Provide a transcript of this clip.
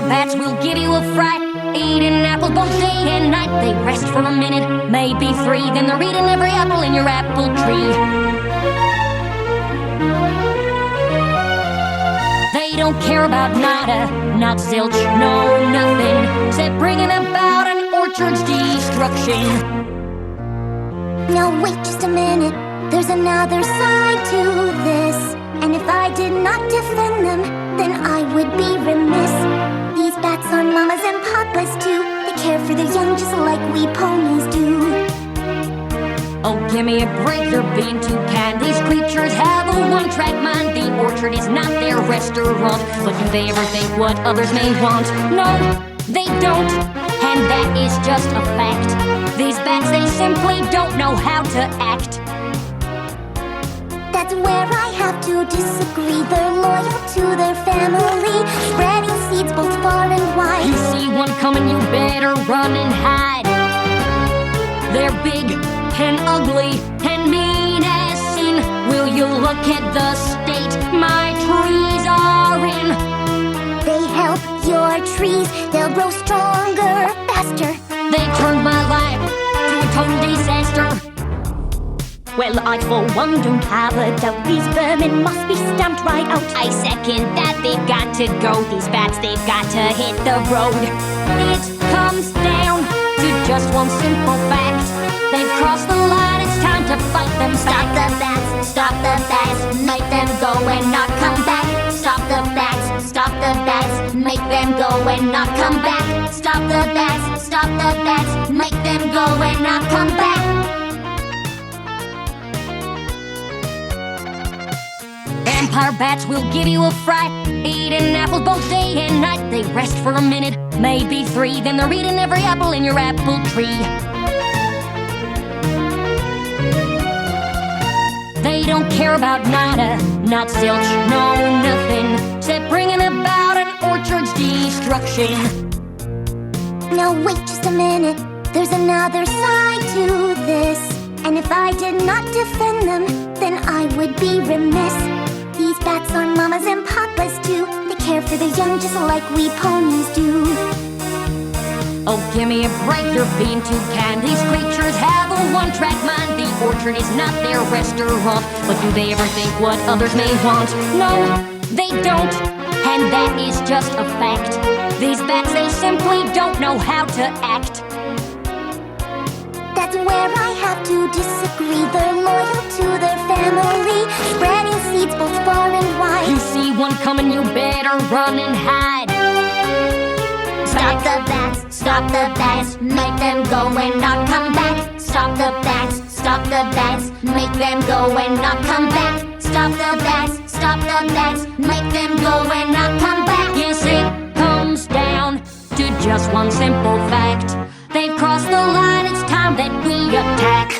bats will give you a fright. Eating apples both day and night. They rest for a minute, maybe three, then they're eating every apple in your apple tree. They don't care about nada, not zilch, no nothing, except bringing about an orchard's destruction. Now wait just a minute, there's another side to this. And if I did not defend them, then I would be remiss. These bats are mamas and papas too. They care for their young just like we ponies do. Oh, give me a break, you're being too kind. These creatures have a one-track mind. The orchard is not their restaurant. But do they ever think what others may want? No, they don't, and that is just a fact. These bats, they simply don't know how to act. That's where I have to disagree. They're loyal to their family, spreading seeds both far and wide. You see one coming, you better run and hide. They're big and ugly and mean as sin. Will you look at the state my trees are in? They help your trees, they'll grow stronger, faster. They turned my life to a total disaster. Well, I for one don't have a doubt. These vermin must be stamped right out. I second that, they've got to go. These bats, they've got to hit the road. It comes down to just one simple fact. They've crossed the line, it's time to fight them back. Stop the bats, make them go and not come back. Stop the bats, make them go and not come back. Stop the bats, make them go and not come back. Vampire bats will give you a fright. Eating apples both day and night. They rest for a minute, maybe three, then they're eating every apple in your apple tree. They don't care about nada, not zilch, no nothing, except bringing about an orchard's destruction. Now wait just a minute, there's another side to this. And if I did not defend them, then I would be remiss. These bats are mamas and papas too. They care for their young just like we ponies do. Oh, give me a break, you're being too kind. These creatures have a one-track mind. The orchard is not their restaurant. But do they ever think what others may want? No, they don't, and that is just a fact. These bats, they simply don't know how to act. That's where I have to disagree. They're loyal to their family, spreading seeds both far and wide. You see one coming, you better run and hide. Stop the bats, make them go and not come back. Stop the bats, make them go and not come back. Stop the bats, make them go and not come back. Yes, it comes down to just one simple fact. They've crossed the line, it's time that we attack.